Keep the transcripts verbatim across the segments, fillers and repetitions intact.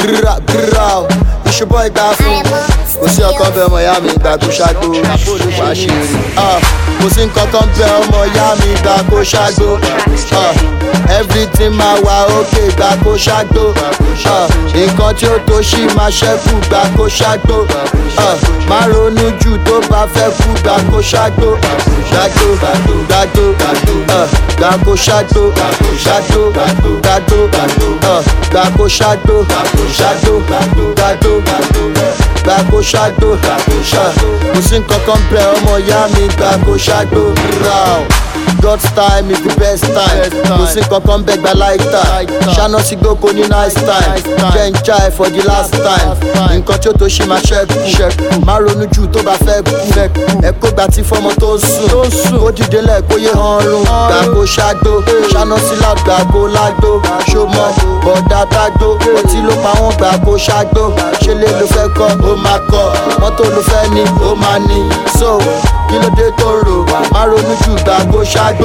Grrra grrra It's your boy Dafu. Kò sí ọkàn bẹ́ẹ̀ ọmọ ìyá mi gbà kó ṣàgbó. Wá ṣe rí. Kò sí nǹkankan bẹ́ẹ̀ ọmọ ìyá mi gbà kó ṣàgbó. Everything máa wà okay gbà kó ṣàgbó. Nǹkan tí ó tó ṣì máa ṣẹ́kù gbà kó ṣàgbó. Má ronú jù tó bá fẹ́ kú gbà kó ṣàgbó. Gbàgbó gbàgbó gbà kó ṣàgbó. Ṣàgbó gbàgbó gbà kó ṣàgbó. Ṣàgbó gbàgbó gbà kó ṣàgbó. Kò sí nǹkankan bẹ́ẹ̀ ọmọ ìyá mi gbà kó ṣàgbó. God's time is the best time. Kò sí nǹkankan bẹ́ẹ̀ gba lifetime. Ṣáná sí gbóko ní nice time. Jẹ́ n try for the last time. Nǹkan tí ó tó ṣì máa ṣẹ́kù. Má ronú jù tó bá fẹ́ kú. Ẹ kó gbà tí fọmọ tó sùn. Ó dìde lẹ̀ kó yé ọrùn. Gbà kó ṣàgbó. Ṣáná sí loud gbà kó lágbó. Ṣó mọ bọ̀dá dágbó. Ọtí ló pa wọ́n gbà kó ṣàgbó. Ṣé lè ló fẹ́ kọ́? Ó máa kọ́. Mọ́tò ló fẹ́ ní, ó máa ní. So kí ló dé tó rò? Má ronú jù gbà kó ṣàgbó.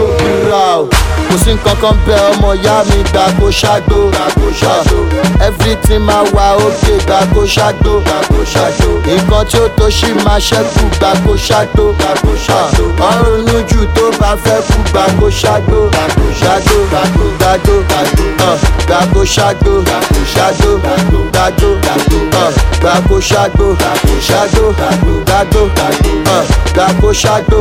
Kò sí nǹkankan bẹ́ẹ̀ ọmọ ìyá mi gbà kó ṣàgbó. Everything máa wà okay gbà kó ṣàgbó. Nǹkan tí ó tó ṣì máa ṣẹ́kù gbà kó ṣàgbó. Má ronú jù tó bá fẹ́ kú gbà kó ṣàgbó. Ṣàgbó gbàgbó gbà kó ṣàgbó. Ṣàgbó gbàgbó gbà kó ṣàgbó. Ṣàgbó gbàgbó gbà kó ṣàgbó.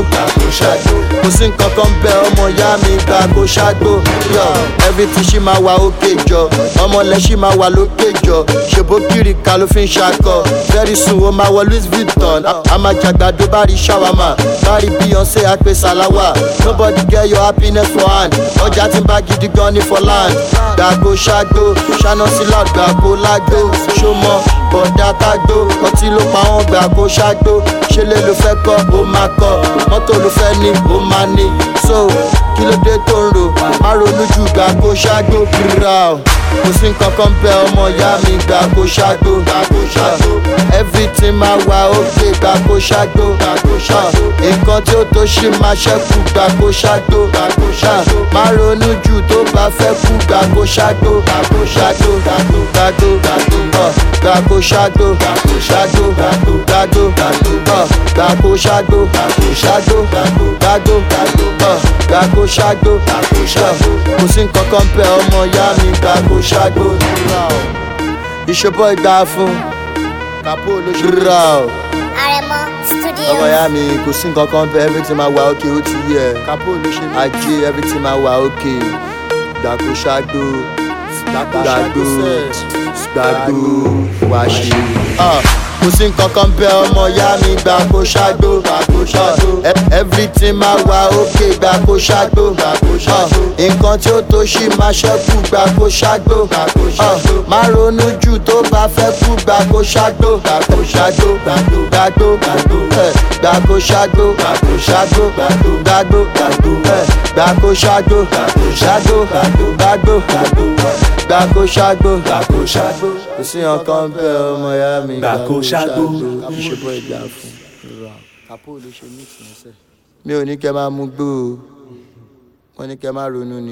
Kò sí nǹkankan bẹ́ẹ̀ ọmọ ìyá mi gbà kó ṣàgbó. Everything ṣì máa wà okay jọ. Ọmọlẹ̀ ṣì máa wà lókè jọ. Ṣèbó kiri ká ló fi ń ṣakọ. Very soon ó máa wọ Louis Vuitton. A máa jàgbàdo bá rí ṣàwámà. Bá rí Beyonce àpè sàláwà. Nobody get your happiness for hand. Ọjà tí ń bá gidi gan ni for land. Gbà kó ṣàgbó. Ṣáná sí loud gbà kó lágbó. Ṣó mọ bọ̀dá tágbó. Ọtí ló pa wọ́n gbà kó ṣàgbó. Ṣé lè ló fẹ́ kọ́? Ó máa kọ́. Mọ́tò ló fẹ́ ní, ó máa ní. So kí ló dé tó ń rò? Má ronú jù gbà kó ṣàgbó. Kò sí nǹkankan bẹ́ẹ̀ ọmọ ìyá mi gbà kó ṣàgbó. Everything máa wà okay gbà kó ṣàgbó. Nǹkan tí ó tó ṣì máa ṣẹ́kù gbà kó ṣàgbó. Má ronú jù tó bá fẹ́ kú gbà kó ṣàgbó. Ṣàgbó gbàgbó gbà kó ṣàgbó. Ṣàgbó gbàgbó gbà kó ṣàgbó. Ṣàgbó gbàgbó gbà kó ṣàgbó. Kò sí nǹkankan bẹ́ẹ̀ ọmọ ìyá mi gbà kó ṣàgbó. It's your boy Dafu. Grrra Aremo Studio. ọmọ ìyá mi kò sí nǹkankan bẹ́ẹ̀ everything máa wà okay ó ti yẹ. Ajé everything máa wà okay. Gbà kó ṣàgbó. Gbàgbó gbàgbó wá ṣe. Kò sí nǹkankan bẹ́ẹ̀ ọmọ ìyá mi gbà kó ṣàgbó. Everything máa wà okay gbà kó ṣàgbó. Nǹkan tí ó tó ṣì máa ṣẹ́kù gbà kó ṣàgbó. Má ronú jù tó bá fẹ́ kú gbà kó ṣàgbó. Ṣàgbó gbàgbó gbà kó ṣàgbó. Ṣàgbó gbàgbó gbà kó ṣàgbó. Ṣàgbó gbàgbó gbà kó ṣàgbó. Kò sí nǹkan bẹ́ẹ̀ ọmọ ìyá mi gbà kó ṣàgbó. Ìṣòbọ̀ ìgbà fún. Mi ò ní kẹ́ máa mú gbó o. Wọ́n ní kẹ́ máa ronú ni.